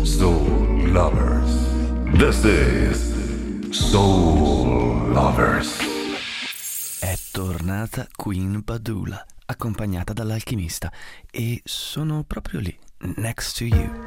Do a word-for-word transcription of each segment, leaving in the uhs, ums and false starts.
Soul Lovers. This is Soul Lovers. È tornata Queen Padula, accompagnata dall'Alchimista, e sono proprio lì, next to you.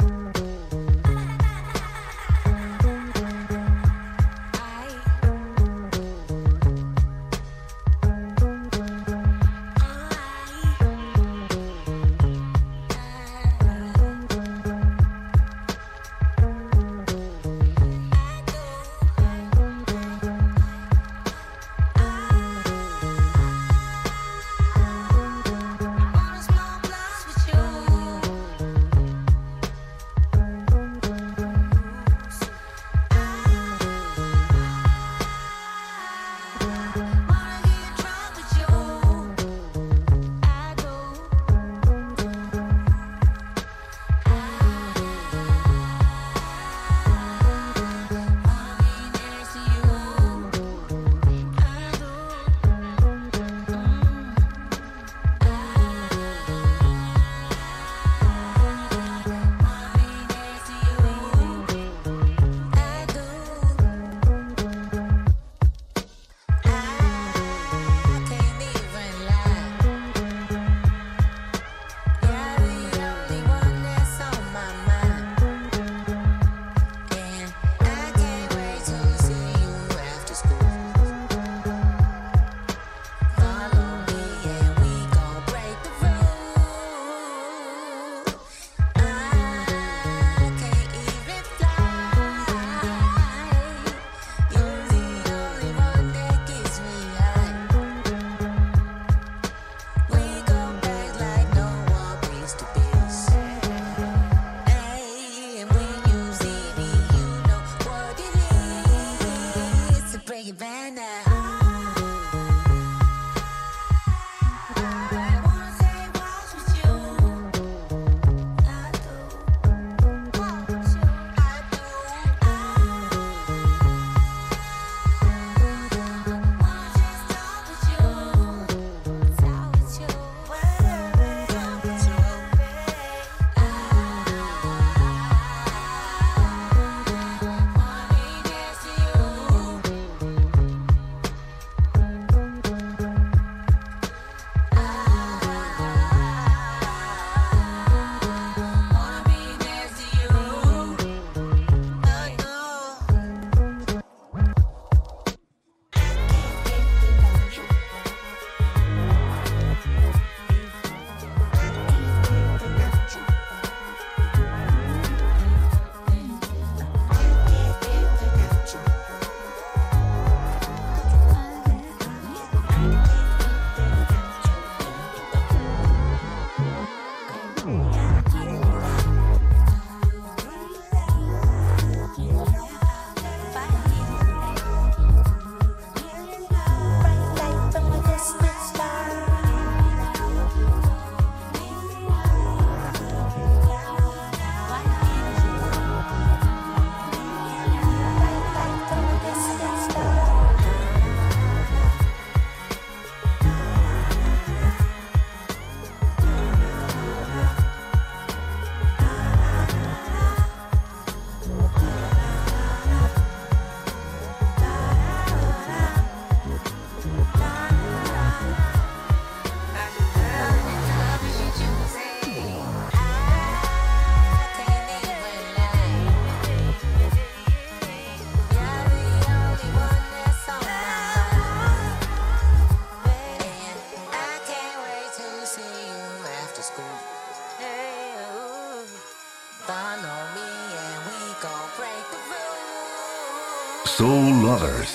Soul Lovers.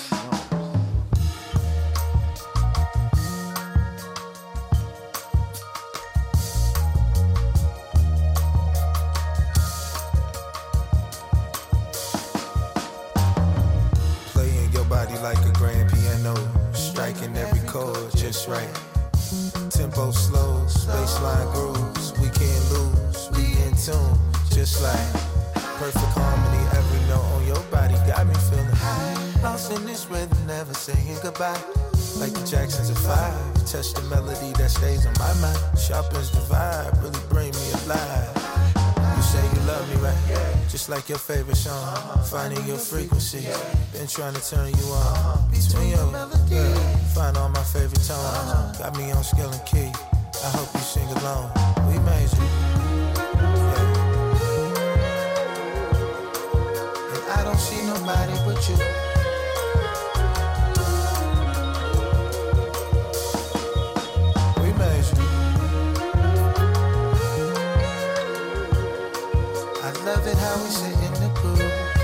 Playing your body like a grand piano, striking every chord just right. Tempo slow, baseline grooves, we can't lose, we in tune, just like perfect harmony. Every note on your body got me feeling high. Lost in this rhythm, never saying goodbye. Like the Jacksons at five, touch the melody that stays on my mind. Sharpens the vibe, really bring me alive. You say you love me, right? just like your favorite song. Finding your frequency, been trying to turn you on. Between your melody, find all my favorite tones. Got me on scale and key, I hope you sing along. We made it. Yeah. And I don't see nobody but you. We made it. I love it how we sit in the groove.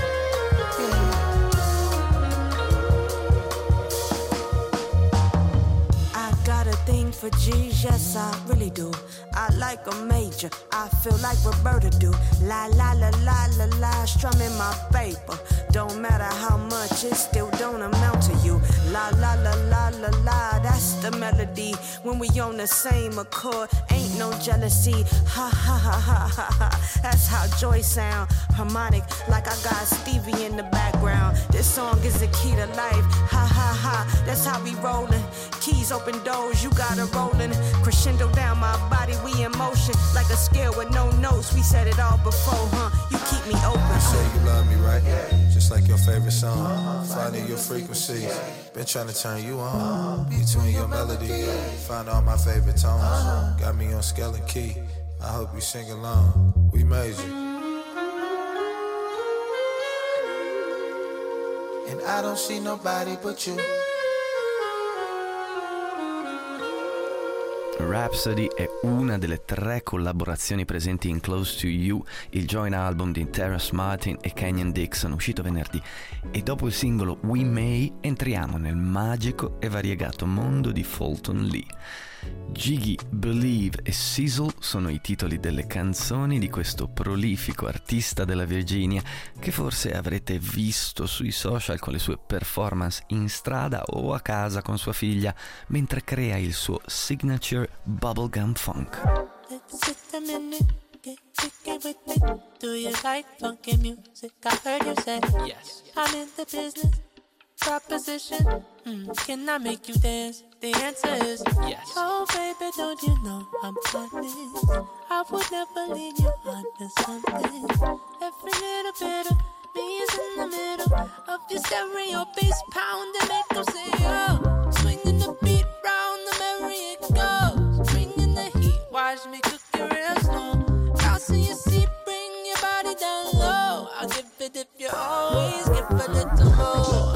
For G's, yes I really do. I like a major, I feel like Roberta do. La la la la la la, strumming my paper. Don't matter how much, it still don't amount to you. La la la la la la, that's the melody. When we on the same accord, ain't no jealousy. Ha ha ha ha ha ha. That's how joy sound. Harmonic, like I got Stevie in the background. This song is the key to life. Ha ha ha, that's how we rollin'. Keys open doors, you got a rolling. Crescendo down my body, we in motion. Like a scale with no notes, we said it all before, huh? You keep me open. You say you love me, right? Just like your favorite song. Finding your frequency, been trying to turn you on. Between your melody, find all my favorite tones. Got me on scale and key, I hope you sing along. We made you. And I don't see nobody but you. Rhapsody è una delle tre collaborazioni presenti in Close to You, il joint album di Terrace Martin e Kenyon Dixon, uscito venerdì. E dopo il singolo We May entriamo nel magico e variegato mondo di Fulton Lee. Jiggy, Believe e Sizzle sono i titoli delle canzoni di questo prolifico artista della Virginia che forse avrete visto sui social con le sue performance in strada o a casa con sua figlia mentre crea il suo signature bubblegum funk. Let's sit a minute, get jiggy with it. Do you like funky music? I heard you say yes. I'm in the business. Proposition, mm, can I make you dance? The answer is yes. Oh baby, don't you know I'm honest? I would never leave you under something. Every little bit of me is in the middle of your stereo bass pound and make them say oh. Swinging the beat round the merry it goes. Bringing the heat, watch me cook it real slow. Bouncing your seat, bring your body down low. I'll give it if you always give a little more.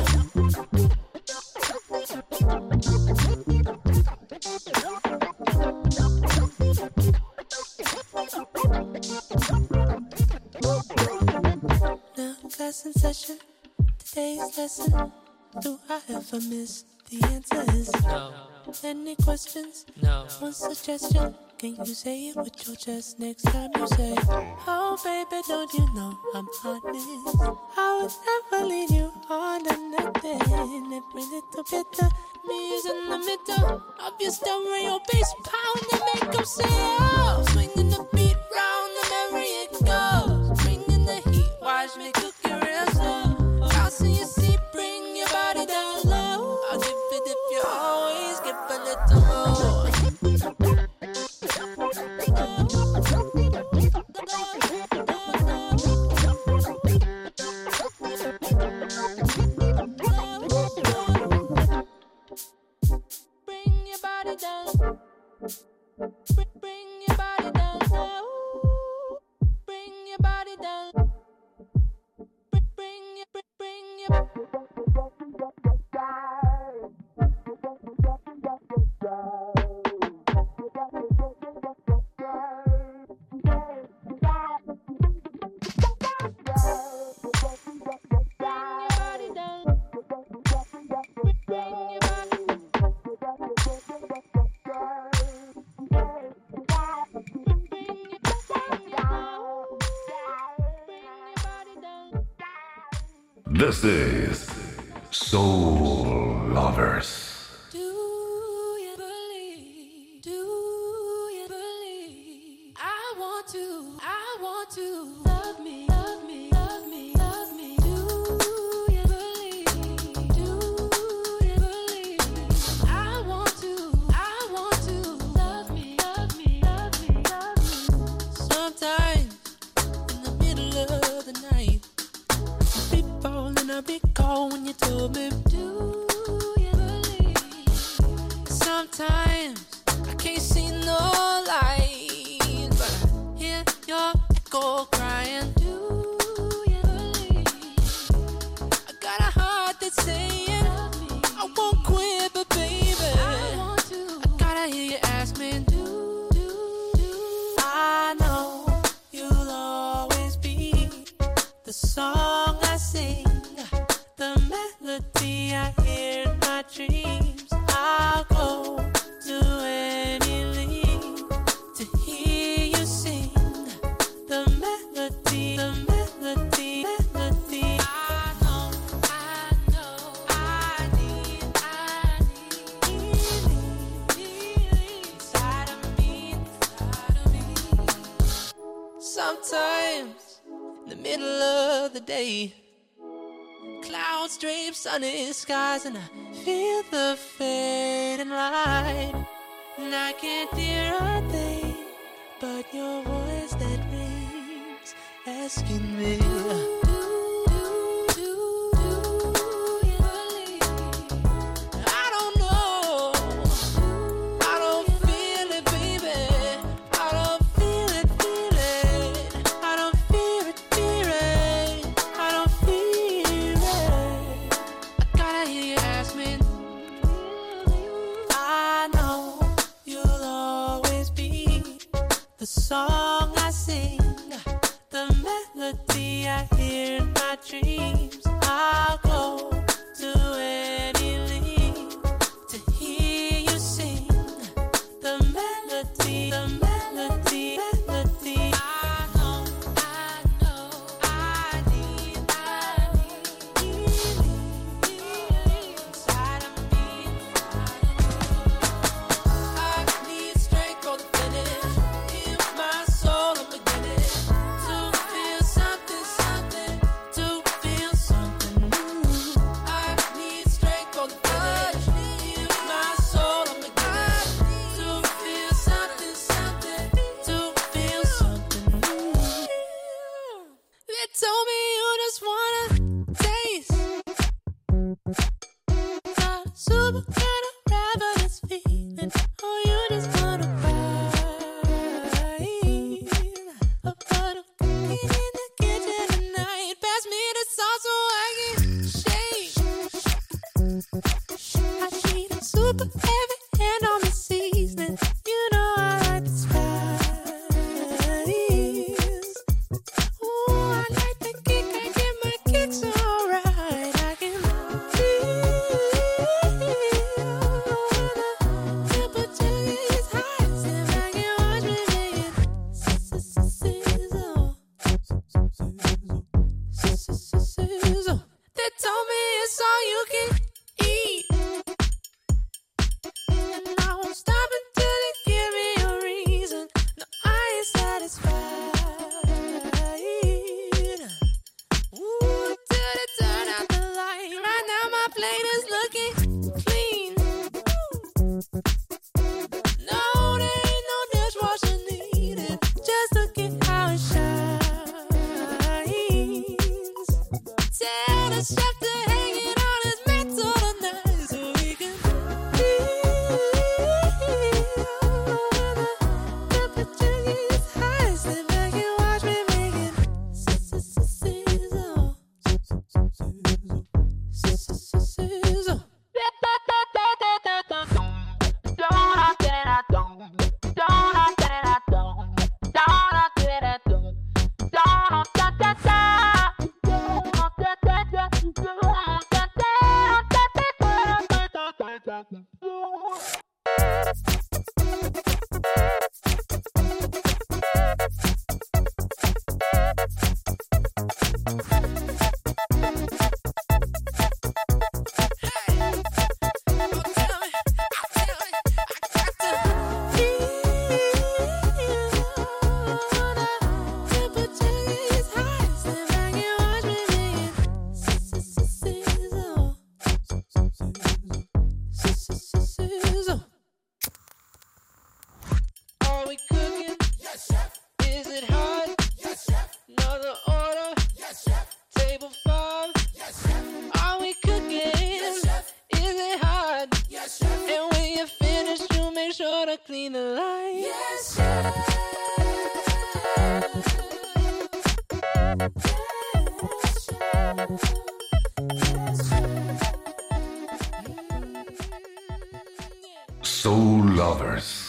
Now class in session, today's lesson. Do I ever miss? The answer is no. Any questions? No. One suggestion? Can you say it with your chest next time you say oh baby, don't you know I'm honest? I would never leave you on to nothing. Every little bit of me is in the middle of your stereo bass pound and make them say oh. Swinging the beat round the merry it goes. Bringing the heat, watch me cook it real slow. Bouncing your seat, bring your body down low. I'll give it if you always give a little more. Bring your body down low. Bring your body down. Bring, bring your, bring, bring your. This is Soul Lovers. Do you believe? Do you believe? I want to, I want to love me, love me, love me, love me. Do you believe? Do you believe? I want to, I want to love me, love me, love me, love me. Sometimes in the middle of the night dreams. I'll go to any length to hear you sing the melody, the melody, melody. I know, I know, I need, I need, need inside of me, inside of me. Sometimes in the middle of the day, clouds drape sunny skies, and I feel the fading light, and I can't hear a thing but your voice that rings, asking me, I don't know, I don't feel it, baby, I don't feel it, feel it, I don't feel it, feel it, I don't feel it. I gotta hear you ask me. I know you'll always be the song I sing, the melody I hear in my dreams. I'll go to any length to hear you sing the melody, the melody, melody. I know, I know, I need, I need, need inside of me, inside of me. I need strength for the finish, in my soul I'm beginning to feel something, something, to feel something new. I need strength for the finish, in my soul I'm beginning to feel something, something, to feel something new. They told me you just wanna taste the super kind of ravenous feeling. Oh, you just wanna ride a pot of cooking in the kitchen tonight. Pass me the sauce so I can shake. I need a super heavy hand on the seasoning. You know I like the spice. Ooh, I like the kick, I get my kicks alright. I can feel the temperature is high. Sit back and watch me make it sizzle, sizzle. They told me it's all you can eat, and I won't stop until they give me a reason. No, I ain't satisfied. Ooh, till they turn out the light. Right now my plate is looking clean. No, there ain't no dishwasher needed. Just look at how it shines. Tell the chef to hang it on his mantle tonight so we can feel the temperature gets high. Sit back and watch me make it sizzle, sizzle, sizzle. Are we cooking? Yes, chef. Is it hot? Yes, chef. Another order? Yes, chef. Table five? Yes, chef. Are we cooking? Yes, chef. Is it hot? Yes, chef. And when you're finished, you make sure to clean the line. Yes, chef. Soul Lovers.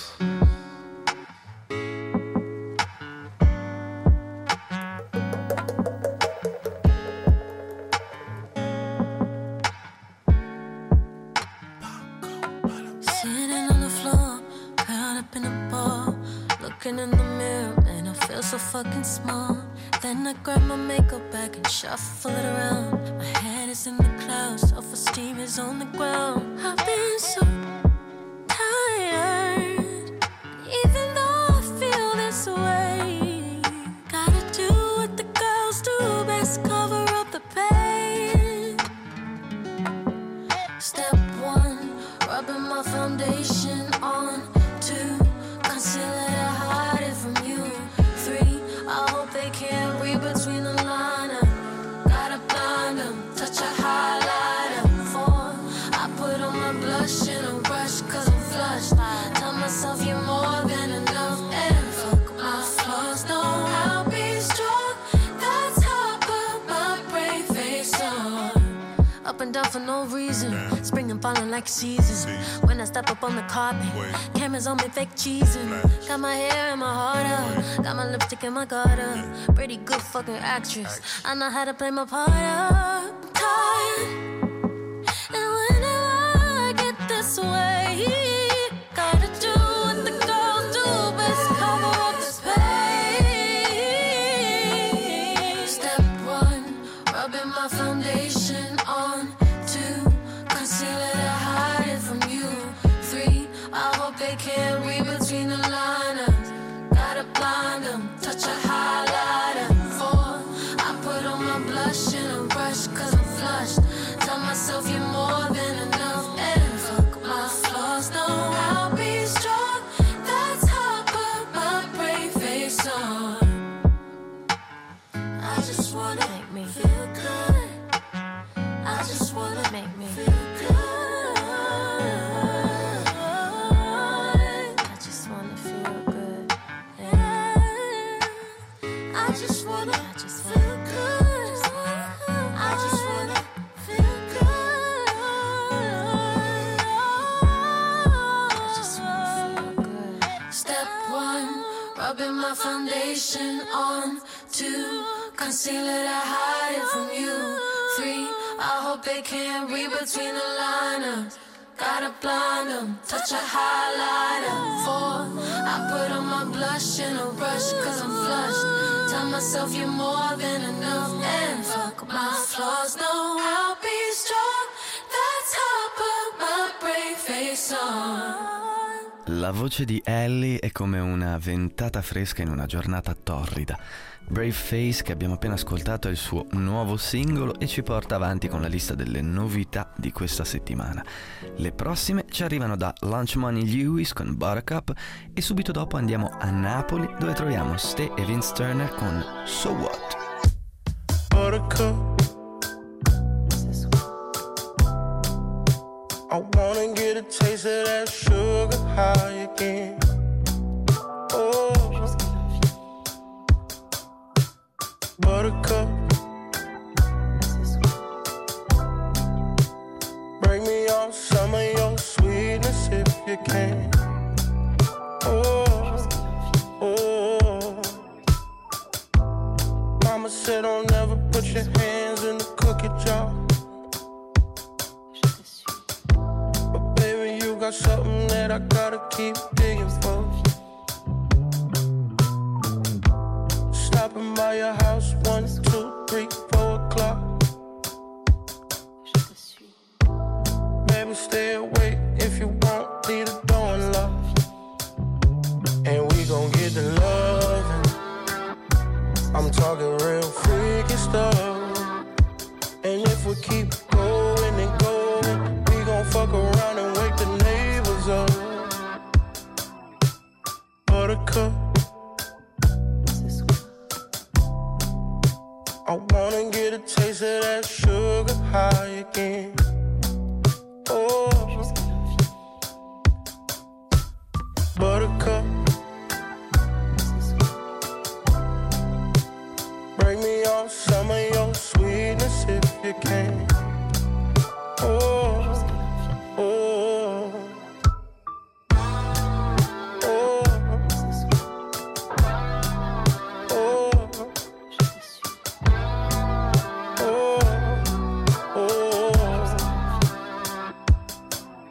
mirror, man, I feel so fucking small. Then I grab my makeup bag and shuffle it around. My head is in the clouds, self-esteem is on the ground. I've been so tired, even though I feel this way. Gotta do what the girls do, best cover up the pain. Step one, rubbing my foundation on. Two, concealer to hide it from you. Three, I hope they can't read between the lines. Gotta blind them, touch a highlighter. Four, I put on my blush in a rush cause I'm flushed. Tell myself you're more than enough. And fuck my flaws, no, I'll be strong. That's how I put my brave face on. Up and down for no reason, spring and falling like seasons. When I step up on the carpet, cameras on me fake cheesing. Got my hair and my heart up, got my lipstick and my guard up. Pretty good fucking actress, I know how to play my part up. I'm tired, and whenever I get this way, gotta do what the girls do, best cover up this pain. Step one, rubbing my foundation on. Two, concealer to hide it from you. Three, I hope they can't read between the lines. Gotta blind them, touch a highlighter. Four, I put on my blush in a rush cause I'm flushed. Tell myself you're more than enough. And fuck my flaws, no, I'll be strong. That's how I put my brave face on. I just wanna make me feel good. I just wanna make me feel good. I just wanna feel good. Yeah. I just wanna, I just feel good. I just wanna feel good. I just wanna feel good. Step one, rubbing my foundation on. Two, concealer to hide it from you. Three, I hope they can't read between the lines. Gotta blind them, touch a highlighter. Four, I put on my blush in a rush cause I'm flushed. Tell myself you're more than enough. And fuck my flaws, no, I'll be strong. That's how I put my brave face on. La voce di Ellie è come una ventata fresca in una giornata torrida. Brave Face, che abbiamo appena ascoltato, è il suo nuovo singolo e ci porta avanti con la lista delle novità di questa settimana. Le prossime ci arrivano da Lunch Money Lewis con Buttercup e subito dopo andiamo a Napoli dove troviamo Ste e Vince Turner con So What. Buttercup, I wanna get a taste of that sugar high again. Oh, Buttercup, bring me on some of your sweetness if you can. Oh, oh, Mama said don't never put your hands in the cookie jar. But baby, you got something that I gotta keep digging for. Stopping by your house one, two, three, four o'clock. Baby, stay awake if you want, leave the door unlocked. And we gon' get to loving. I'm talking real freaky stuff. And if we keep going and going, we gon' fuck around and wake the neighbors up. Buttercup, I wanna get a taste of that sugar high again. Oh, Buttercup, bring me on some of your sweetness if you can. Oh, oh, oh, oh.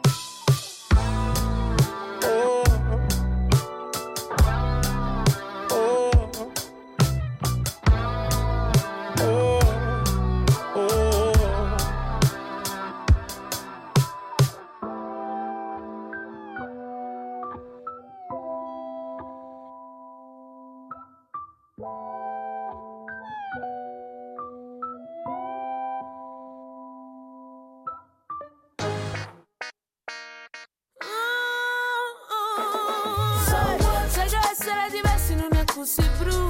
Oh, Così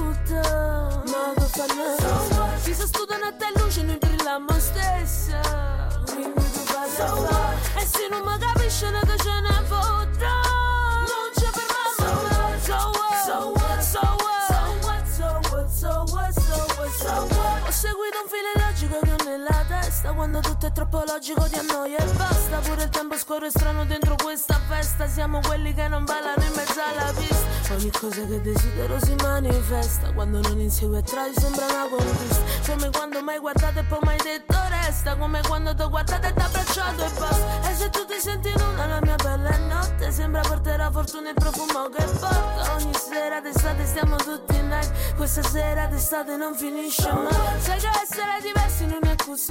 brutta, ma che fa niente. Si sa studiano a te luce, noi brilliamo stessa. Quindi tu fai la e se non mi capisci non che ce ne fotta. Non c'è per me. So what, so what, so what, so what, so what, so what, so what. Ho seguito un filo logico che ho nella testa. Quando tutto è troppo logico ti annoia e basta. Pure il tempo scorre strano dentro questa festa. Siamo quelli che non ballano in mezzo alla pista. Ogni cosa che desidero si manifesta. Quando non insegue atrás sembra una conquista. Come quando mai guardato e poi mai detto resta. Come quando ti ho guardato e ti abbracciato e basta. E se tu ti senti nuda la mia bella è notte. Sembra porterà fortuna il profumo che porta. Ogni sera d'estate stiamo tutti in night. Questa sera d'estate non finisce mai. Sai che essere diversi non è così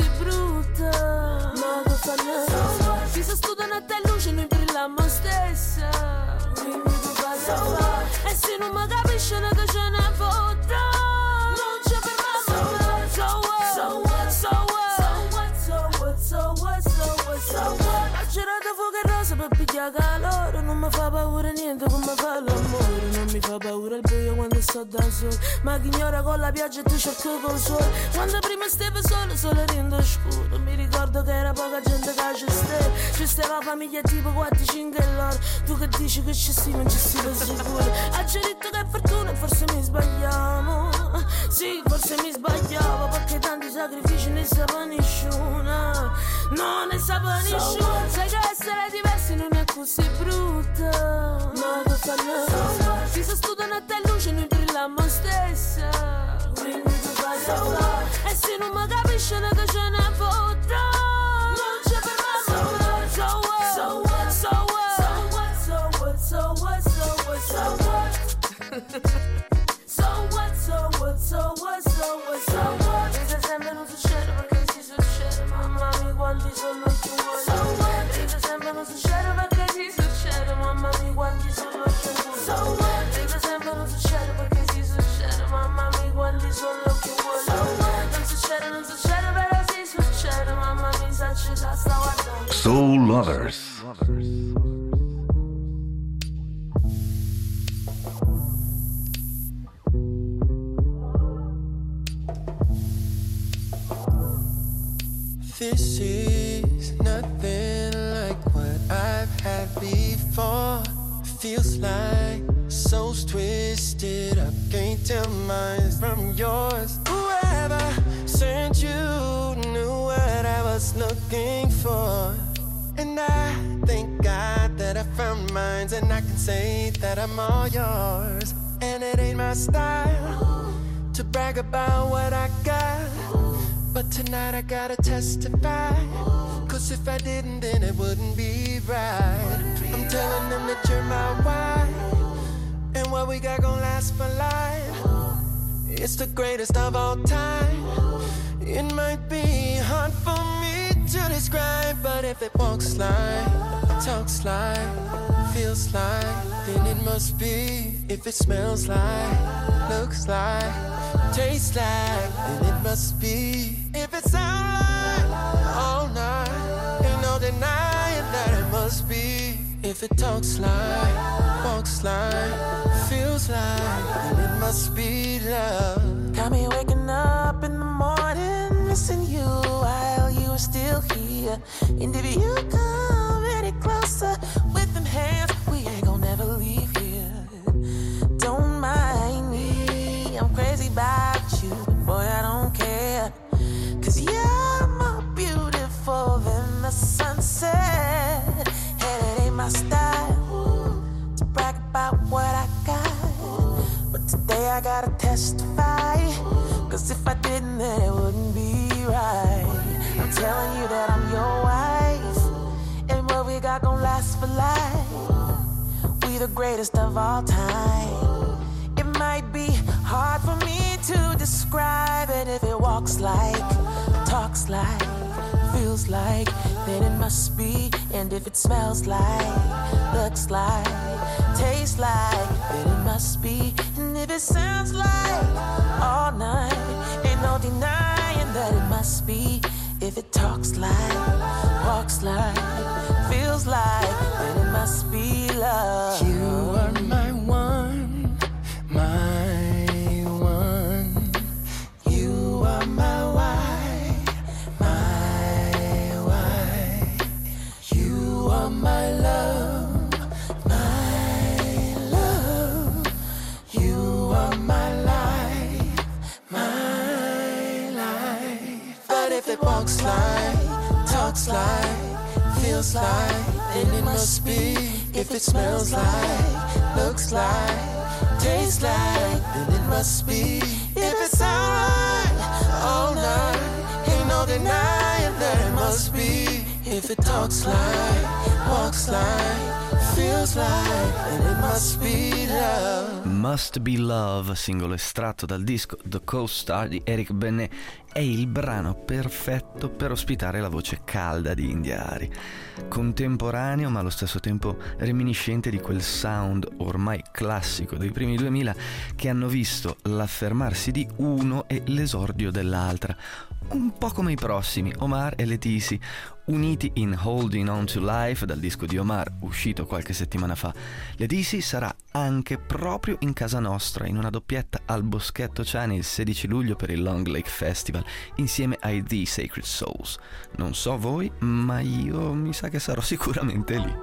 brutta, ma che fa niente. Si sa studiano a te luce noi brilliamo stessa. Quindi tu fai la fa. E se non mi capisci non che ce ne fotta. Non c'è per me. So what, so what, so what, so what, so what, so what, so what. Ho girato fuoco e rosa per pigliare calore. Non mi fa paura niente come fa l'amore. Non mi fa paura il buio quando sto da solo. Ma chi ignora con la pioggia e tu cerco col sole. Quando prima stavo solo, solo rindo scuro. Mi ricordo che era poca gente che ci stava. Ci stava famiglia tipo quattro cinque e loro. Tu che dici che ci si, non ci si lo sicuro. Ha già detto che è fortuna e forse mi sbagliamo. Sì, forse mi sbagliavo. Perché tanti sacrifici ne sapeva nessuno. No, ne sapeva nessuno. Sai che essere diversi non è così brutta, ma che fa niente. Si sa studiano a te luce noi brilliamo stessa. Quindi tu fai la fa. E se non mi capisci non che ce ne fotta. Non c'è per me. So what, so what, so what, so what, so what, so what, so what. So what, so what, so what, so what, so what. Dice sempre non succede perché si succede. Mamma mia quanti sono più vuoi. So what. Dice sempre non succede perché si succede. Mamma mia quanti sono più vuoi. So what. Dice sempre non succede perché si succede. Mamma mia quanti sono più vuoi. So what. Non succede, non succede però si succede. Mamma mia sa ci sta sta guardando. Soul Lovers. This is nothing like what I've had before. Feels like soul's twisted up. Can't tell mine from yours. Whoever sent you knew what I was looking for. And I thank God that I found mine. And I can say that I'm all yours. And it ain't my style to brag about what I got. But tonight I gotta testify. Cause if I didn't then it wouldn't be right. I'm telling them that you're my wife. And what we got gon' last for life. It's the greatest of all time. It might be hard for me to describe. But if it walks like, talks like, feels like, then it must be. If it smells like, looks like, tastes like, then it must be. If it sounds like all night, ain't no denying that it must be. If it talks like, walks like, feels like, then it must be love. Got me waking up in the morning, missing you while you were still here. And if you come any closer with them hands, we ain't gon' never leave here. Don't mind me, I'm crazy about you, but boy I don't care. Cause you're more beautiful than the sunset. And it ain't my style to brag about what I got. But today I gotta testify. Cause if I didn't then it wouldn't be right. I'm telling you that I'm your wife. And what we got gon' last for life. We the greatest of all time. It might be hard for me to describe it. If it walks like, talks like, feels like, then it must be. And if it smells like, looks like, tastes like, then it must be. And if it sounds like be. If it talks like, walks like, feels like, then it must be love. You are my one, my one. You are my why, my why. You are my love, my love. You are my life, my life. But if it walks like, talks like, feels like, then it must be. If it smells like, looks like, tastes like, then it must be. If it's alright, all night, ain't no denying that it must be. If it talks like, walks like, feels like, then it must be love. Must Be Love, singolo estratto dal disco The Co-Star di Eric Benet, è il brano perfetto per ospitare la voce calda di India Arie. Contemporaneo ma allo stesso tempo reminiscente di quel sound ormai classico dei primi duemila che hanno visto l'affermarsi di uno e l'esordio dell'altra. Un po' come i prossimi, Omar e Letisi, uniti in Holding On To Life dal disco di Omar uscito qualche settimana fa. Letisi sarà anche proprio in casa nostra in una doppietta al Boschetto Ciani il sedici luglio per il Long Lake Festival insieme ai The Sacred Souls. Non so voi, ma io mi sa che sarò sicuramente lì.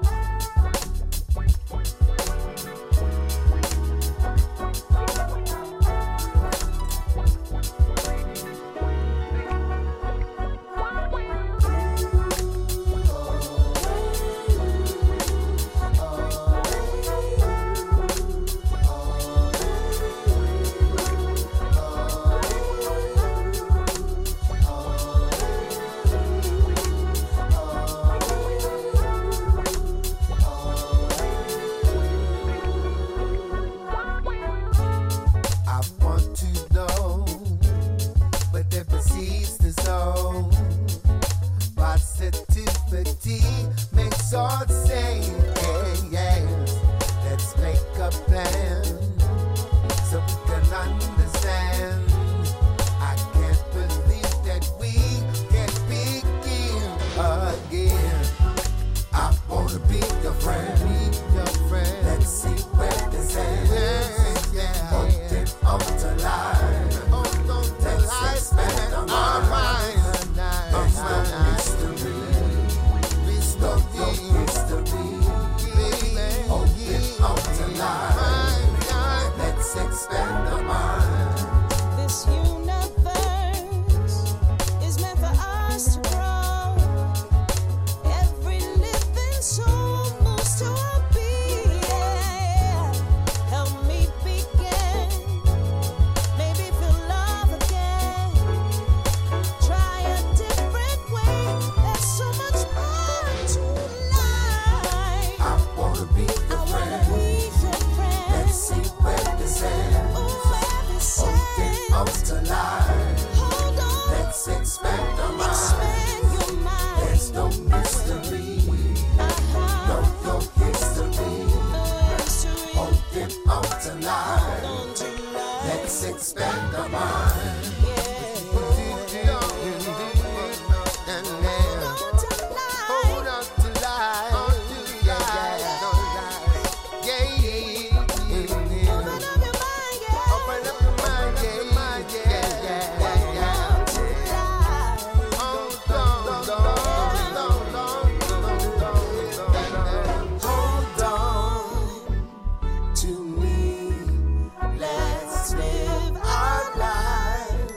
To me, let's live our lives.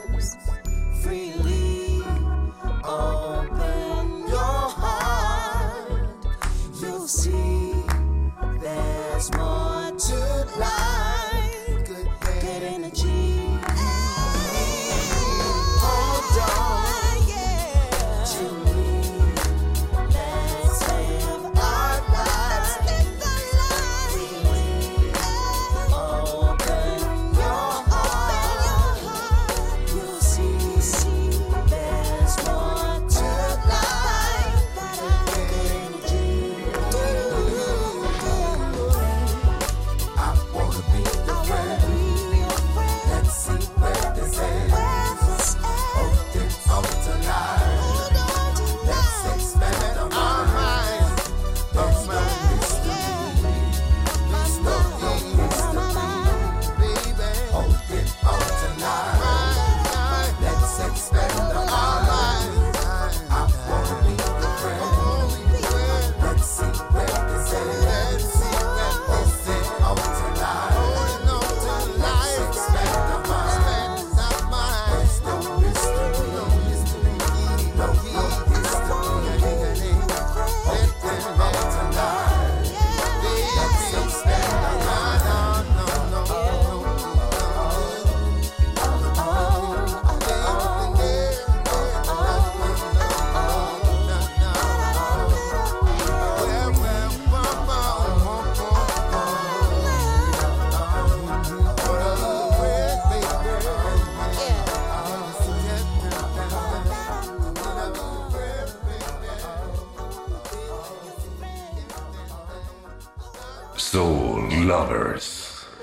Lovers.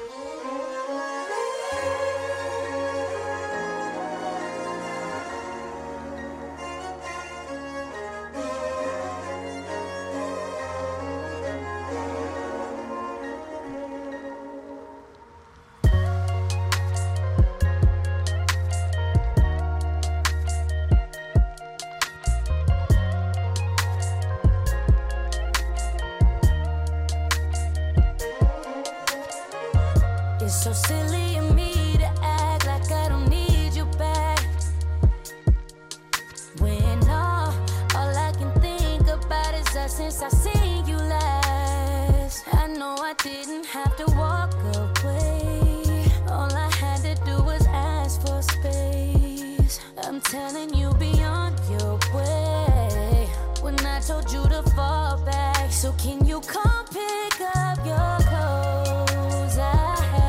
It's so silly of me to act like I don't need you back, when all, all I can think about is us since I seen you last. I know I didn't have to walk away, all I had to do was ask for space. I'm telling you, be on your way when I told you to fall back. So can you come pick up your clothes? I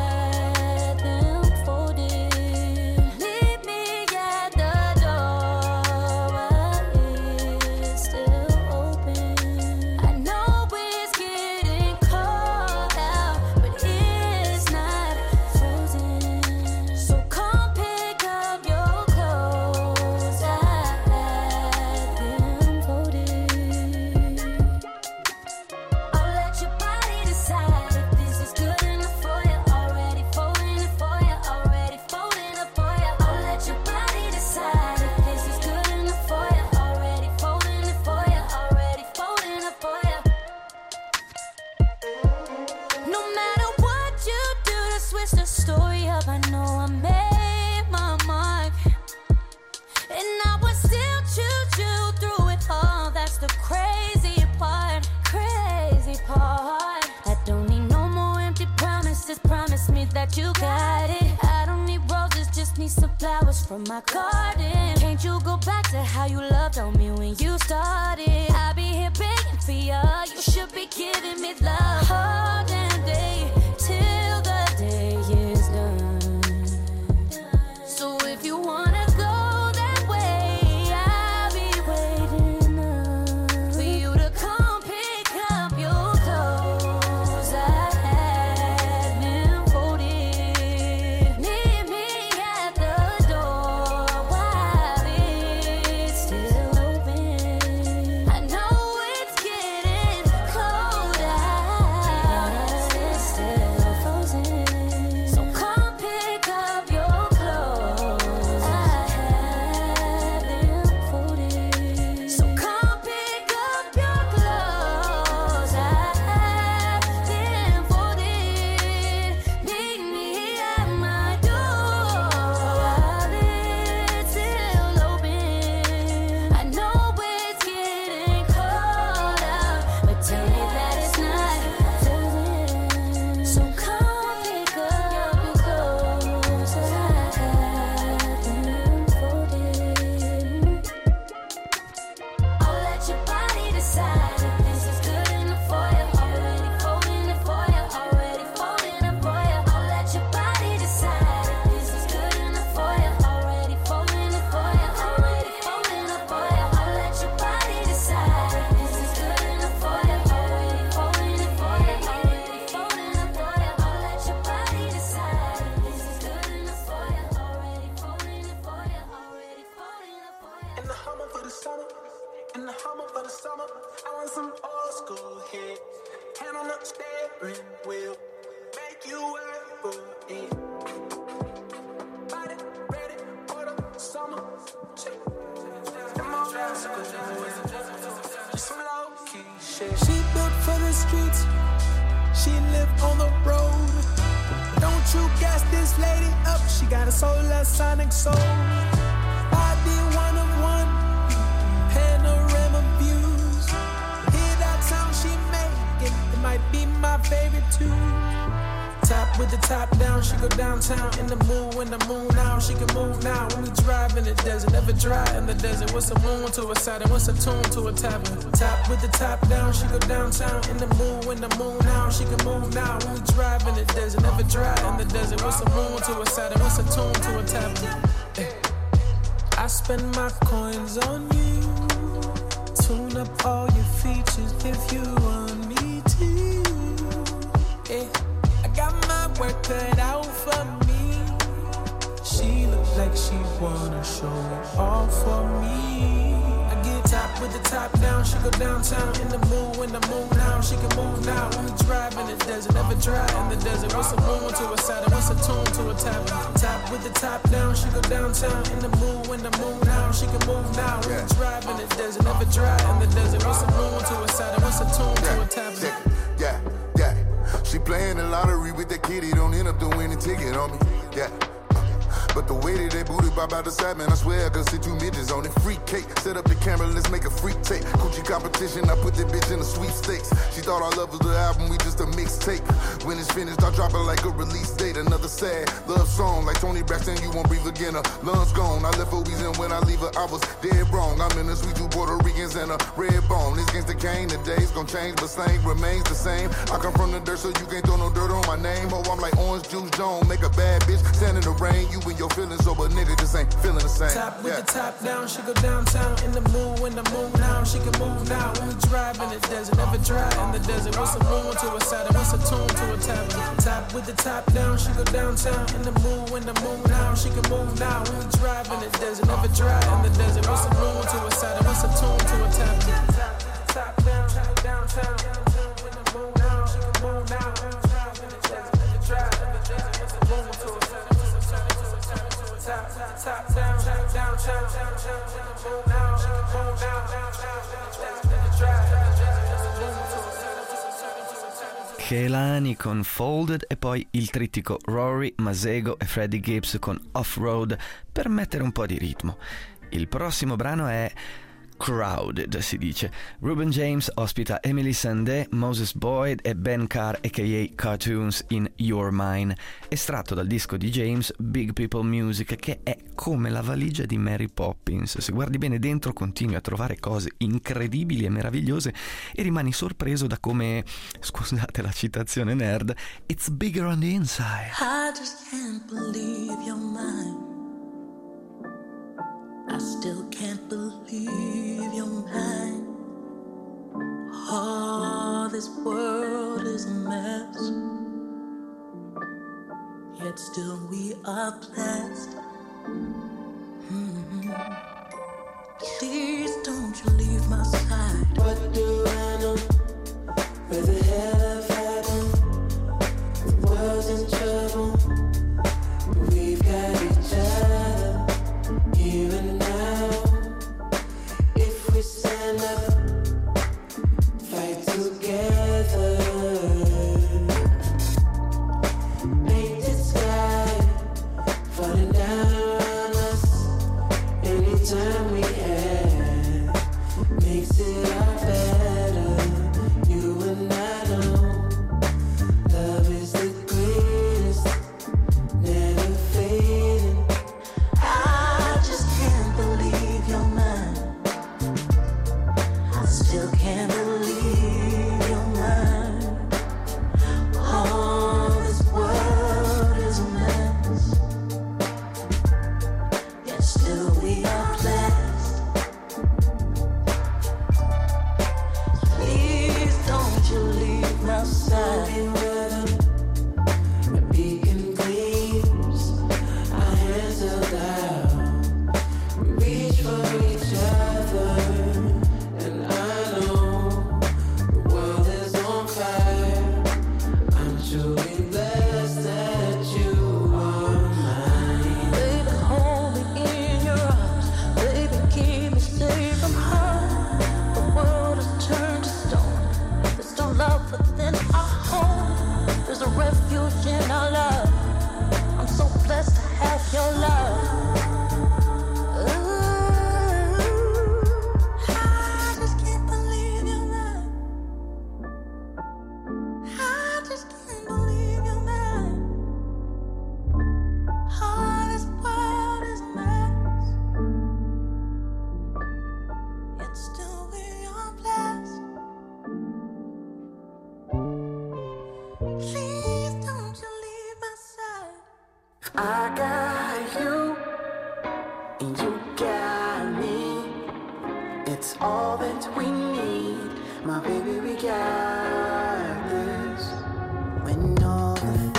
you got it. I don't need roses, just need some flowers from my garden. Can't you go back to how you loved on me when you started? I'll be here begging for you. You should be giving me love all damn day till the day is done. So if you wanna go that way, I'll be waiting up for you to come pick up your clothes. I had them folded. Meet me at the door while it's still open. I know it's getting cold out, it's still frozen. So come pick up your clothes. I have them folded. So come pick up your clothes. I have them folded. Meet me at my door while it's still open. I know it's getting cold out, but tell me that it's not frozen. So come pick up your clothes. I have them folded. I'll let your body decide if this is good enough for you. Already folding it for you. Already folding it for you. I'll let your body decide if this is good enough for you. Already folding it for you. Already folding it for you. I'll let your body decide if this is good enough for you. Already folding it for you. Already folding it for you. I'll let your body decide if this is good enough for you. Already folding it for you. Already folding it for you. In the Hummer for the summer, in the Hummer for the summer, I want some old school hit. Hand on the steering wheel, make you work for it. Body ready for the summer. Them old rascals, some low key shit. She built for the streets, she live on the road. Don't you gas this lady up, she got a soul, a sonic soul. Body one of one, panorama views. Hear that sound she make, it, it might be my favorite too. Top with the top down, she go downtown in the moon when the moon out. She can move now when we drive in the desert, never dry in the desert. What's a moon to a side and what's a tune to a tavern? Top with the top down, she go downtown in the moon when the moon out. She can move now when we drive in the desert, never dry in the desert. What's a moon to a side and what's a tune to a tavern? Eh. I spend my coins on you, tune up all your features if you want me to. Eh. got my work cut out for me. She looks like she wanna show it all for me. I get top with the top down, she go downtown in the mood when the moon now. She can move now when we drive in the desert, never dry in the desert. What's a moon to a side, what's a tune to a tap? Top with the top down, she go downtown in the mood when the moon now. She can move now when we drive in the desert, never dry in the desert. What's a moon to a side, what's a tune to a tap? Yeah, yeah. She playing the lottery with that kitty, don't end up doing a ticket on me. Yeah. But the way that they booty pop out the side, man, I swear I could see two midgets on it. Free cake, set up the camera, let's make a freak tape. Coochie competition, I put that bitch in the sweepstakes. She thought our love was the album, we just a mixtape. When it's finished, I'll drop it like a release date. Another sad love song, like Tony Braxton, you won't breathe again. Her lungs gone, I left her reason when I leave her, I was dead wrong. I'm in the sweet two Puerto Ricans and a red bone. This gangsta cane, the days gon' change, but slang remains the same. I come from the dirt, so you can't throw no dirt on my name. Oh, I'm like Orange Juice Jones, make a bad bitch stand in the rain. You and your feelings sober, nigga just ain't feeling the same. Top with yeah. the top down, she go downtown in the mood when the moon now. She can move now when we drive in the desert, never dry in the desert. What's a moon to a side, what's a tune to a tap? Top with the top down, she go downtown in the mood when the moon now. She can move now when we drive in the desert, never dry in the desert. What's a moon to a side, what's a tune to a tap? Top down, downtown, when the moon now. She can move now when we drive in the desert, never dry in the desert. What's a moon to a side? Top, top, down, down, down, down, down, down, now, move now, Kehlani con Folded e poi il trittico Rory, Masego e Freddie Gibbs con Off-Road per mettere un po' di ritmo. Il prossimo brano è Crowded, si dice. Reuben James ospita Emily Sandé, Moses Boyd e Ben Carr aka Cartoons in Your Mine, estratto dal disco di James Big People Music, che è come la valigia di Mary Poppins. Se guardi bene dentro continui a trovare cose incredibili e meravigliose e rimani sorpreso da come, scusate la citazione nerd, it's bigger on the inside. I just can't believe you're mine. I still can't believe you're mine. Oh, this world is a mess, yet still we are blessed. Mm-hmm. Please don't you leave my side. What do I know? Where the hell have I been? The world's in trouble. We've got each other here and now. If we stand up, fight together, painted sky falling down around us. Anytime we have makes it all better. You and I know love is the greatest, never fading. I just can't believe you're mine. I still can't believe you're mine. Oh, this world is a mess, yet still we are blessed. Please don't you leave my side. A beacon gleams, our hands held out. We reach for each other, and I know the world is on fire. I'm truly blessed that you are mine. Baby, hold me in your arms. Baby, keep me safe from harm. The world has turned to stone. There's no love within our home. There's a refuge in our love. I'm so blessed to have your love. Ooh, I just can't believe you're mine. I just can't believe you're mine. Oh, this world is a mess, yet still we are blessed. Please don't you leave my side. I got you, and you got me. It's all that we need, my baby. We got this. When all the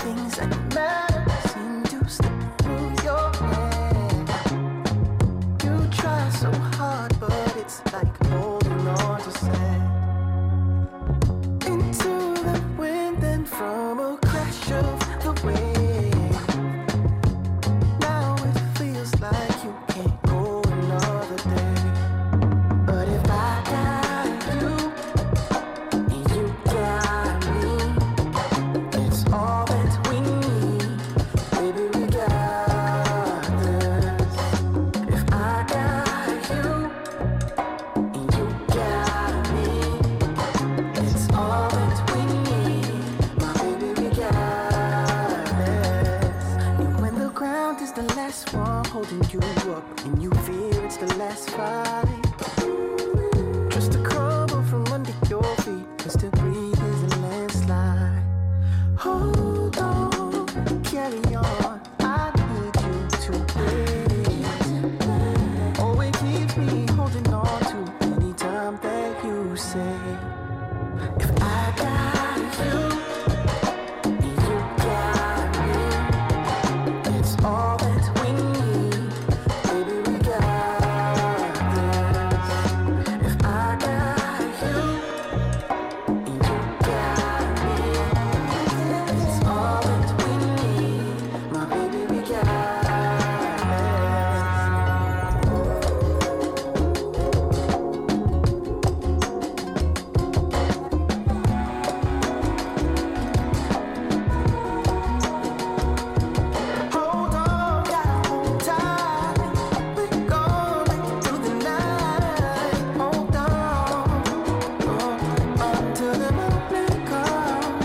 last one holding you up, and you fear it's the last fight. Just to crumble from under your feet, but still breathe is a landslide. Hold on, carry on, I need you to breathe. Oh, it keeps me holding on to anytime that you say, if I got you, you got me. It's all that we need, baby, we got this. If I got you, you got me. It's all that we need, my baby, we got this. Hold on, gotta hold tight. We're going through the night. Hold on, oh, until the morning comes.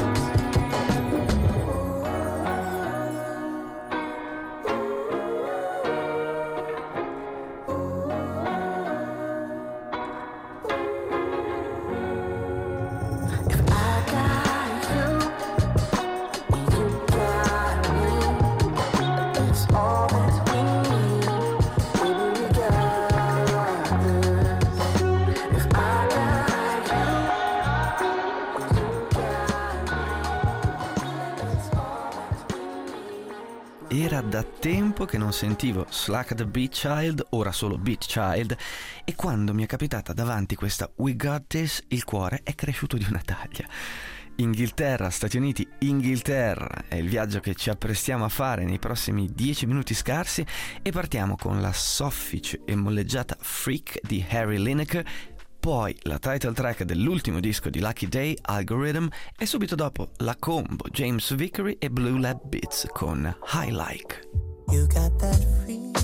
If I got you, you got me. It's all that we need, baby, we got this. If I got you, you got me. It's all that we need. Era da tempo che non sentivo Slack the Beat Child, ora solo Beat Child, e quando mi è capitata davanti questa We Got This, il cuore è cresciuto di una taglia. Inghilterra, Stati Uniti, Inghilterra è il viaggio che ci apprestiamo a fare nei prossimi dieci minuti scarsi, e partiamo con la soffice e molleggiata Freak di Harry Lineker, poi la title track dell'ultimo disco di Lucky Day, Algorithm, e subito dopo la combo James Vickery e Blue Lab Beats con High Like. You got that freak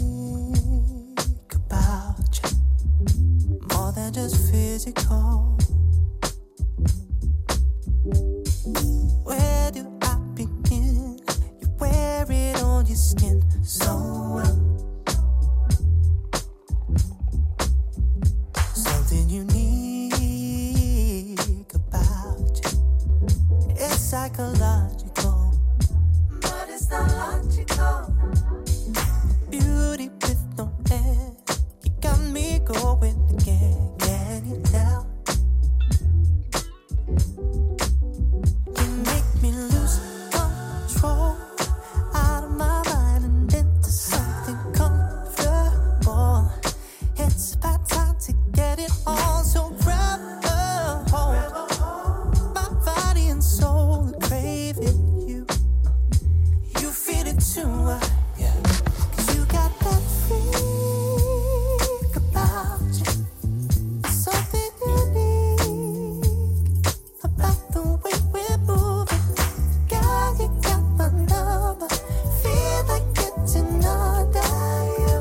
about you, more than just physical. Where do I begin? You wear it on your skin so well. Something unique about you. It's psychological, but it's not logical. Beauty with no end, you got me going again. Can you tell? You make me lose control, out of my mind and into something comfortable. It's about time to get it on, so grab a hold. My body and soul are craving you. You feel it too, uh, yeah. Cause you got that freak about you. Something unique about the way we're moving. God, you got my number. Feel like getting under you.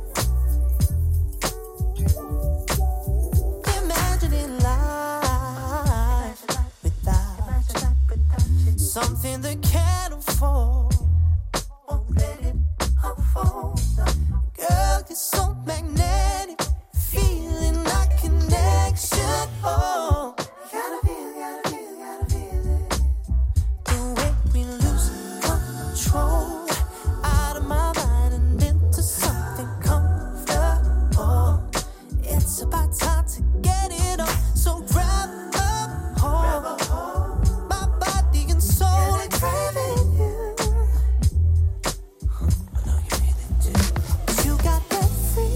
Imagining life without you. Something that can't afford. Won't let it unfold. Girl, you're so magnetic. Feeling like connection. Oh, gotta feel, gotta feel, gotta feel it. The way we lose control, out of my mind and into something comfortable. It's about time to get it on, so grab a hold. My body and soul are craving you. I know you feel it too. 'Cause you got that freak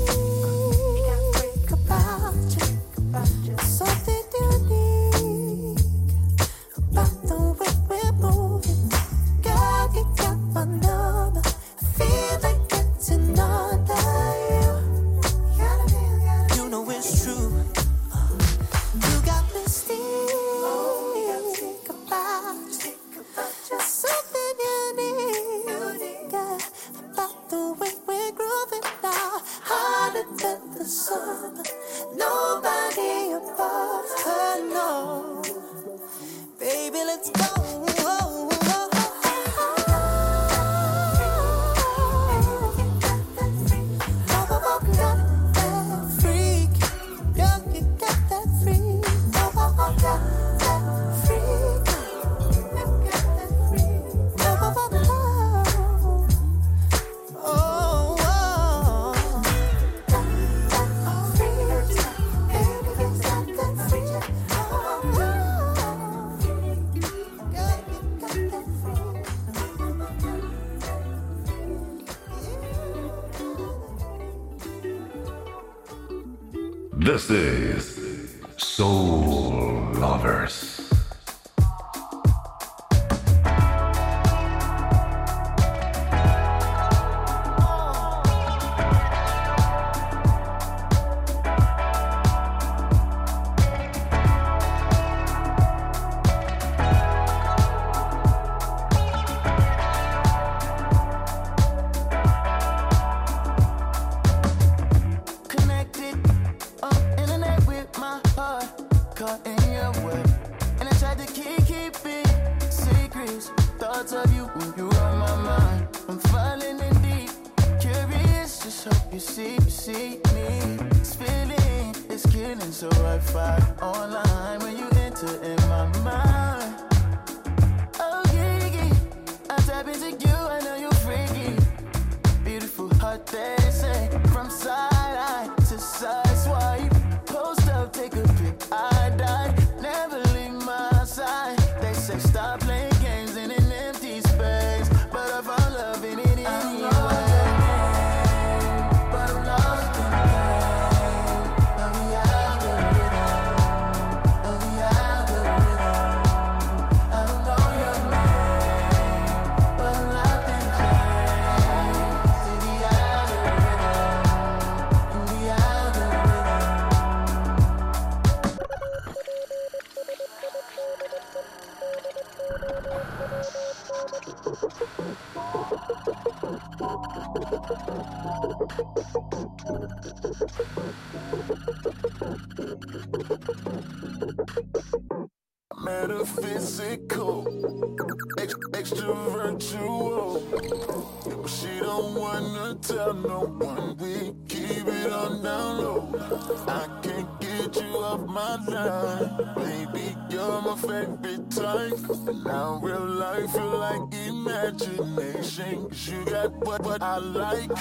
This is Soul Lovers. Metaphysical, ex- extra virtual, but she don't wanna tell no one. We keep it on down low. I can't get you off my line, baby. You're my favorite type. And now real life feel like imagination. 'Cause you got what what I like.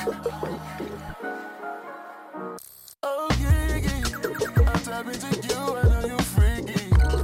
Oh yeah, yeah. I tap into you, I know you're freaky.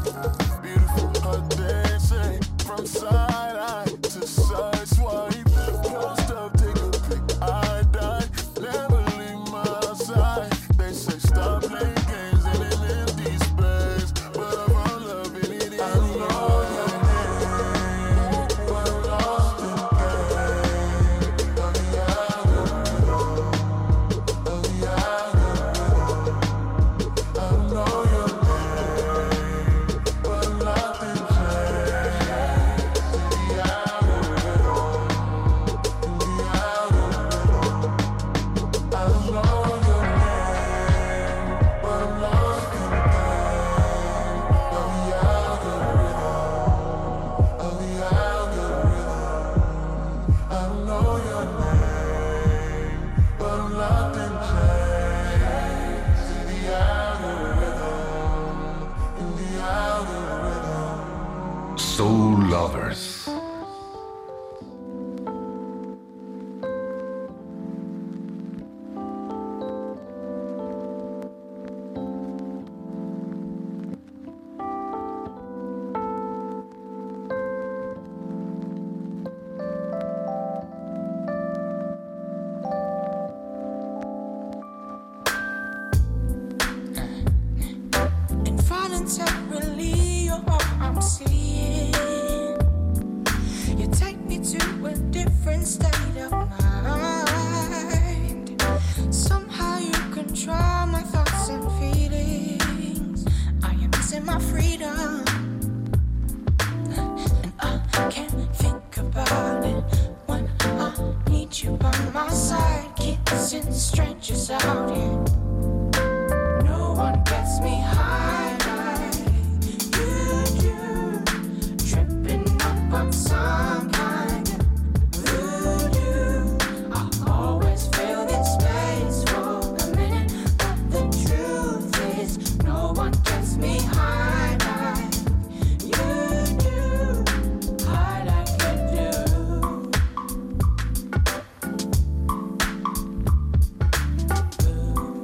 Dancing from side eye to side swipe. Post up, take a pic, I die. Never leave my side. They say stop playing games in an empty space, but I found love in it. I know your name, but I'm lost in pain. Of the algorithm, of the algorithm. I know your name, but I'm lost in pain. Soul Lovers. Involuntarily, you're all I'm seeing. You take me to a different state of mind. Somehow you control my thoughts and feelings. I am missing my freedom, and I can't think about it when I need you by my side. Kissing strangers out here. No one gets me high like you do. Tripping up on some kind of voodoo. I always feel this space for a minute, but the truth is no one gets me high like you do. High like you do. Ooh.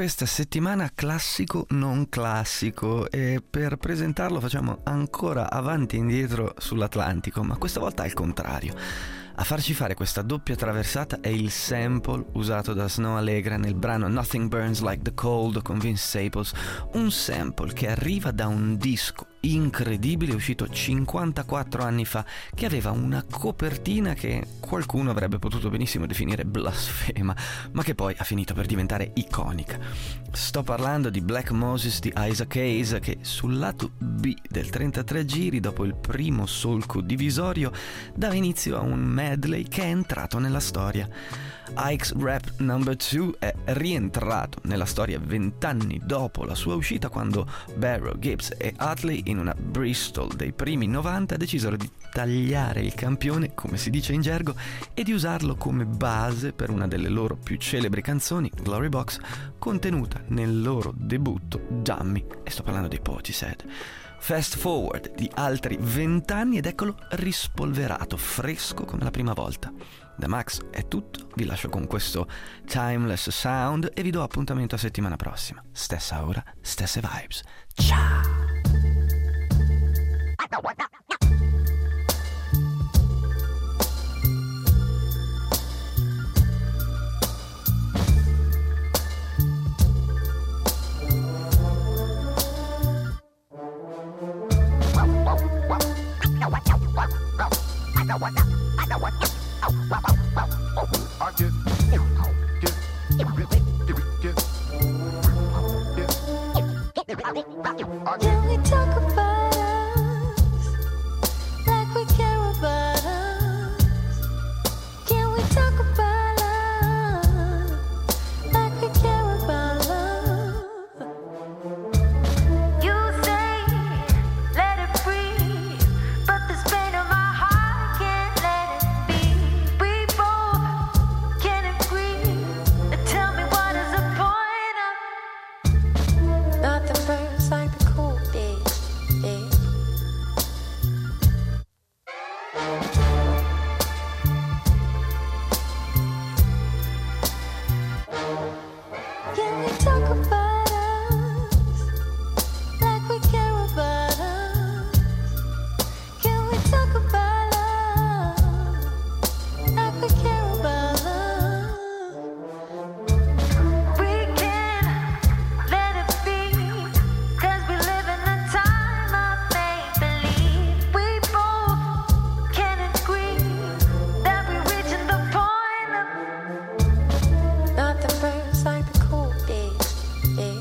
questa settimana classico non classico, e per presentarlo facciamo ancora avanti e indietro sull'Atlantico, ma questa volta al contrario. A farci fare questa doppia traversata è il sample usato da Snoh Aalegra nel brano Nothing Burns Like the Cold con Vince Staples, un sample che arriva da un disco incredibile uscito cinquantaquattro anni fa, che aveva una copertina che qualcuno avrebbe potuto benissimo definire blasfema, ma che poi ha finito per diventare iconica. Sto parlando di Black Moses di Isaac Hayes, che sul lato B del trentatré giri, dopo il primo solco divisorio, dava inizio a un medley che è entrato nella storia. Ike's Rap number two è rientrato nella storia vent'anni dopo la sua uscita, quando Barrow, Gibbs e Utley, in una Bristol dei primi novanta, decisero di tagliare il campione, come si dice in gergo, e di usarlo come base per una delle loro più celebri canzoni, Glory Box, contenuta nel loro debutto Dummy, e sto parlando dei Portishead. Fast forward di altri vent'anni ed eccolo rispolverato, fresco come la prima volta. Da Max è tutto, vi lascio con questo timeless sound e vi do appuntamento a settimana prossima. Stessa ora, stesse vibes. Ciao! I get, get, get, get, get. Can we talk about us like we care about us? Can we talk about us like we care about love? You say let it breathe, but this pain of my heart can't let it be. We both can agree. Tell me what is the point of nothing burns like the cold days, days. Can we talk about us like we care about us? Can we talk about us like we care about love? We can't let it be, 'cause we live in a time of make-believe. We both can agree that we're reaching the point of nothing burns like the cold days, days.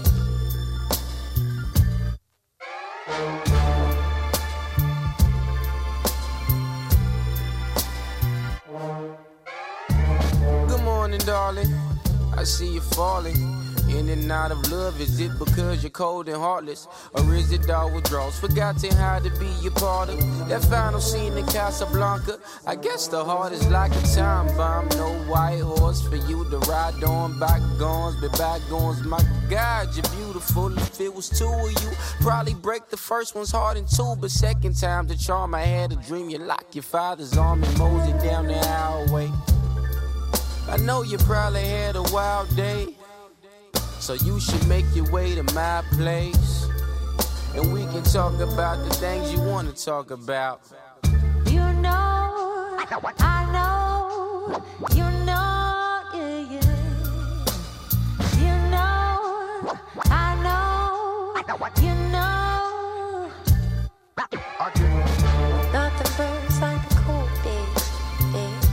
Good morning, darling. I see you falling in and out of love. Is it because you're cold and heartless, or is it all withdrawals? Forgotten how to be a part of that final scene in Casablanca. I guess the heart is like a time bomb. No white horse for you to ride on. Bygones, but bygones, my God, you're beautiful. If it was two of you, probably break the first one's heart in two, but second time's the charm. I had a dream. You lock your father's arm and mosey down the highway. I know you probably had a wild day, so you should make your way to my place, and we can talk about the things you want to talk about. You know, I know, you know, yeah, yeah. You know, I know, you know. I get, Nothing burns like the cold days, days.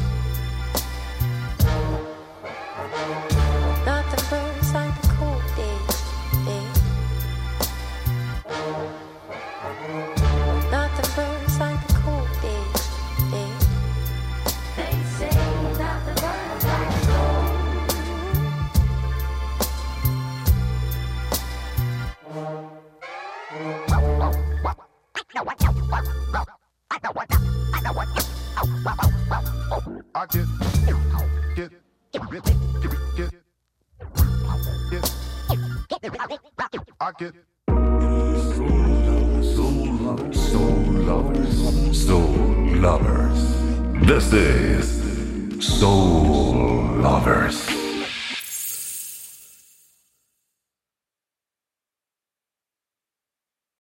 Nothing burns like the cold days, days. Nothing burns like the cold days, days. They say nothing burns like the cold. I get, get, get, get, get, I get. Soul lovers, soul lovers, soul lovers. This is Soul Lovers.